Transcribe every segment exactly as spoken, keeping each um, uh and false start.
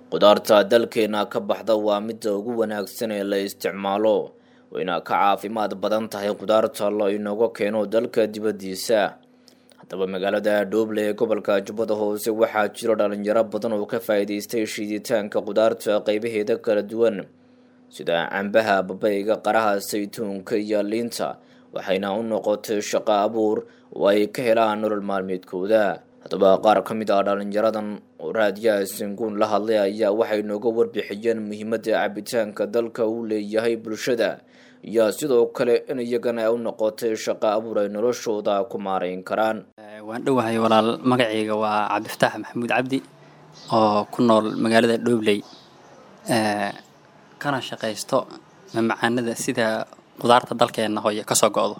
qudaarta dalkeena ka baxda waa midda ugu wanaagsan ee la isticmaalo wayna ka caafimaad badan tahay qudaarta la inooga keeno dalka dibadiisa. haddaba magaalada Dooble ee gobolka Jubbada Hoose waxaa jiro dhalinyaro badan oo ka faa'iideystay shiiditaanka qudaarta qaybaheeda kala duwan sida cambaha, babayga, qaraha, saytuunka iyo liinta, waxayna u noqotay shaqo abuur oo ay ka helaan nolol maalmeedkooda. haddaba qaar ka mid ah dhalinyaradan oo raadiyaha Sanguun la hadlay ayaa waxay nooga warbixiyeen muhiimadda cabitaanka dalka uu leeyahay bulshada iyo sidoo kale in iyagana ay u noqotay shaqo abuur ay noloshooda ku maareyn karaan. waan dhawahay walaal, magacayga waa Cabdifataax Maxamuud Cabdi oo ku nool magaalada Dooble ee kana shaqeysto macmacaanada sida qudaarta dalkeena hooyo ka soo go'do.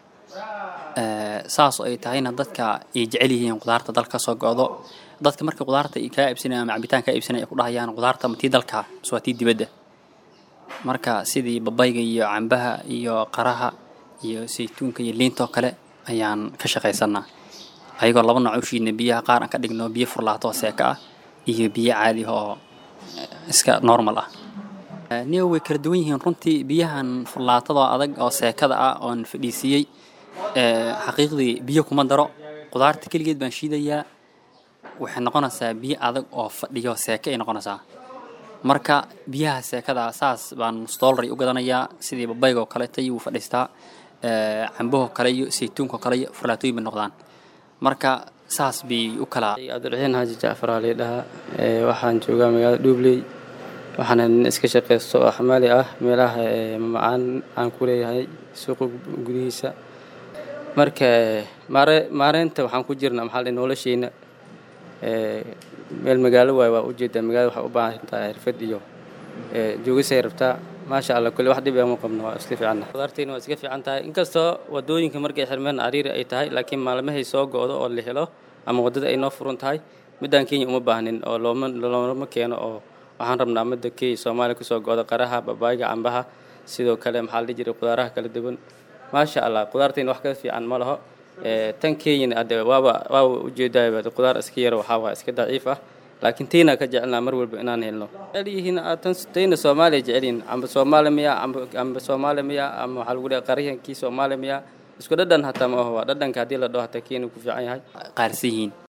ee saas oo ay tahayna dadka ay jecel yihiin qudaarta dalka soo go'do. dadka marka qudaarta ay ka iibsanayaan ama cabitaanka ka iibsanayaan ku dhahayaan qudaarta ma tii dalka soo tii dibadda. marka sidii babayga iyo cambaha iyo qaraha iyo saytuunka iyo liinta kale ayaan ka shaqeysanaa, ayagoo laba nooc u shiidna biyaha qaar aan ka dhigno biyo furlaato seeka ah iyo biyo caadi oo iska normal ah. niyo way kala duwan yihiin runtii. biyahan furlaatada adag oo seekada ah oo fadhiisiyay ee xaqiiqdii biyo kuma daro, qudaarta kaligeed baan shiidayaa, waxay noqonaysaa biyo adag oo fadhiyo seeka ay noqonaysaa. marka biyaha seekada saas baan dollar u gadanayaa. sidii babayga kale tay uu fadhiistaa, ee cambaha kale iyo saytuunka kale furlaatooyin bay noqdaan. marka saas bi u kala Cabdiraxiin Haji Jaafar Ali dhaha. ee waxaan joogaa magaalada Dooble, waxaan iska shaqeysto xamaali ah meelaha macaan aan ku leeyahay suuqa gudihiisa. marka maare maareynta waxaan ku jirnaa maxal in nolosheena ee meel magaalo waay waa u jeedaa. magaalada waxa u baahan tahay xirfad iyo ee joogisay rabtaa. maasha Allah kulli wax dib ah ma qabno, waa iska fiican. qudaarteena waa iska fiican tahay inkastoo wadooyinka markay xirmeen ariiri ay tahay, laakiin maalmahay soo go'do oo la helo ama wadada ay noo furan tahay midaan Kenya uma baahnin oo looma looma keeno. oo waxaan rabnaa midda Kenya Soomaaliya ku soo go'do qaraha, babayga, cambaha, sidoo kale maxaa la jiray qudaaraha kala duwan. maasha Allah qudaarteena wax ka fiican ma laho. ee tan Kenya hadda waaba waa u jeedaa qudaar iska yar waxa waa iska daciif ah, laakiin teena ka jecelnaa mar walba inaan helno. jecelihiin tan teena Soomaaliya jecelin amba Soomaaliya amba amba Soomaaliya ama waxa lagu leeyahay qariyankii Soomaaliya isku dhadhan hataa ma aha. dhadhanka hadii la dhaho hataa Kenya ku fiican yahay qaarsiin.